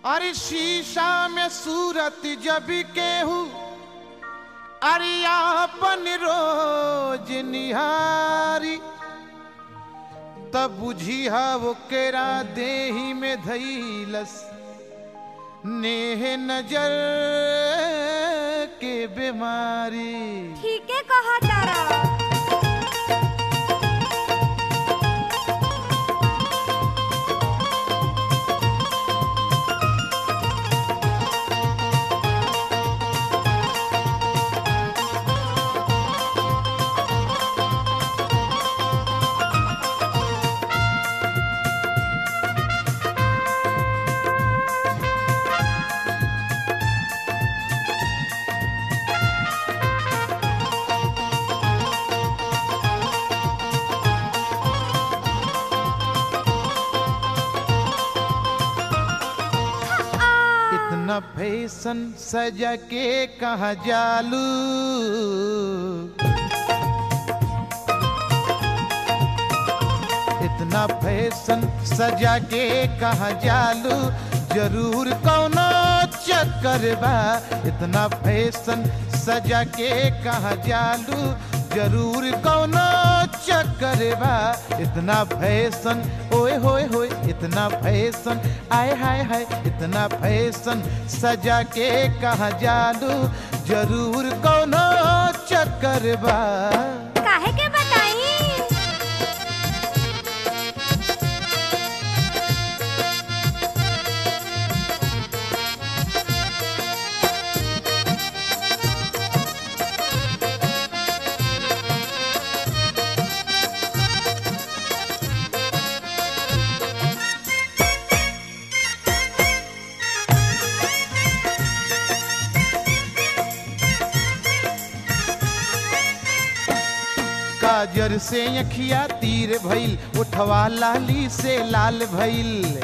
अरे शीशा में सूरत जब केहू अरे आपन रोज निहारी तब बुझिया वो केरा देही में धैलस नेह नजर के बीमारी। ठीक है कहा तारा। फैशन सजा के कहाँ जालू इतना फैशन सजा के कहाँ जालू जरूर कौनो चक्कर बा। इतना फैशन सजा के कहाँ जालू जरूर कौनो चक्कर बा। इतना फैशन ओए होए होए इतना फैशन आए हाय हाय इतना फैशन सजा के कहाँ जालू जरूर कौनो चक्कर बा। काहे के बताई? काजर से अखिया तीर भइल उठवा लाली से लाल भइल।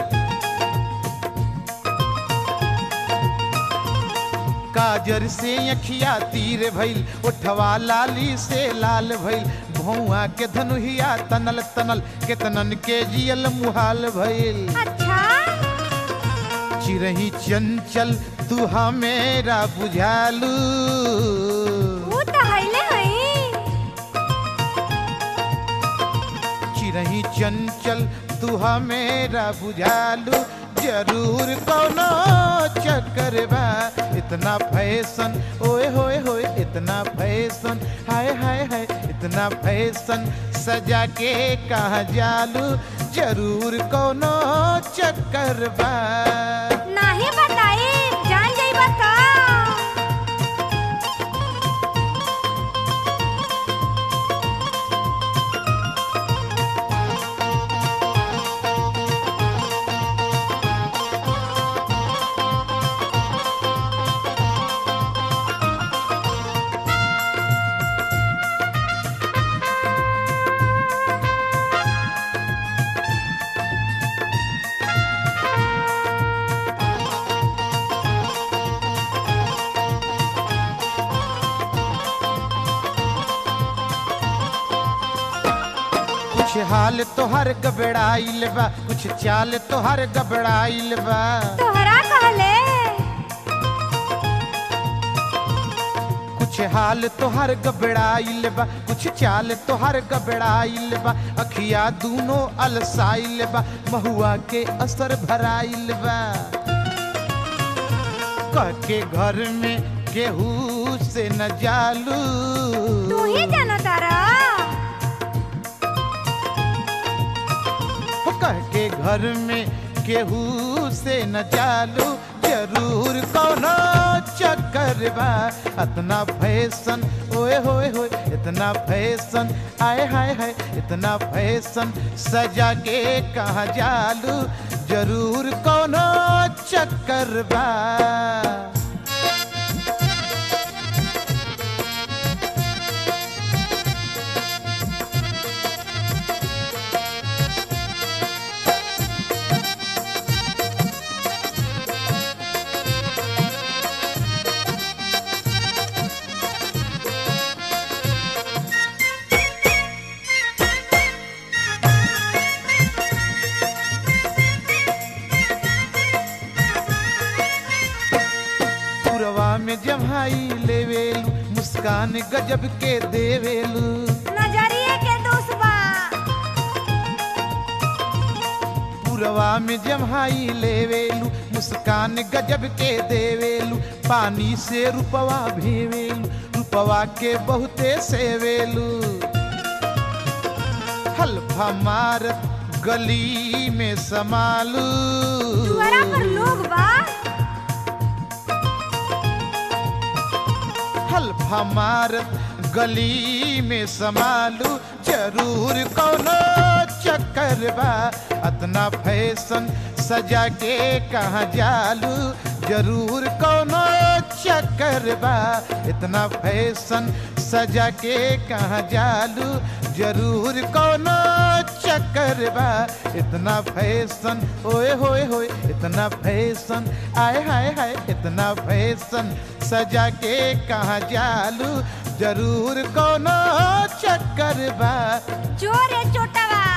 काजर से अखिया तीर भइल उठवा लाली से लाल भइल। भौआ के धनुहिया तनल तनल केतनन के जियल मुहाल भइल। अच्छा चिरही चंचल तू हमेरा बुझालू वो तो हइले हई। चिरही चंचल तू हमेरा बुझालू जरूर कौनो चक्कर बा। इतना फैशन ओए होए होए इतना फैशन हाय हाय हाय इतना फैशन सजा के कहाँ जालू जरूर कौनो चक्कर बा। नाही बताई जान जाई बता। कुछ हाल तोहर गबड़ाइल बा कुछ चाल तोहर गबड़ाइल बा। तोहरा कहले कुछ हाल तोहर गबड़ाइल बा कुछ चाल तोहर गबड़ाइल बा। अखिया दूनो अलसाइल बा महुआ के असर भराइल बा। कह के घर में केहू से न जालू तू ही जाना तारा। कह के घर में केहू से न चालू जरूर कौनो चक्कर बा। इतना फैशन ओए होए होए इतना फैशन आए हाय हाय इतना फैशन सजा के कहाँ जालू जरूर कौनो चक्कर बा। मुस्कान गजब के देवेलू नजरिए के दोष बा। पुरवा में जम्हाई लेवेलू मुस्कान गजब के देवेलू पानी से रुपवा भेवेलू रुपवा के बहुते सेवेलू हल्फा मारत गली में समालू दुआरा पर लोग बा। हल्फा मारत गली में समालू जरूर कौनो चक्कर बा अतना फैशन सजा के कहाँ जालू जरूर कौनो चक्कर बा इतना फैशन सजा के कहाँ जालू जरूर कौनो चक्कर बा इतना फैशन ओए होए होए इतना फैशन आए हाय हाय इतना फैशन सजा के कहाँ जालू जरूर कौनो चक्कर बा। जोरे चोटवा।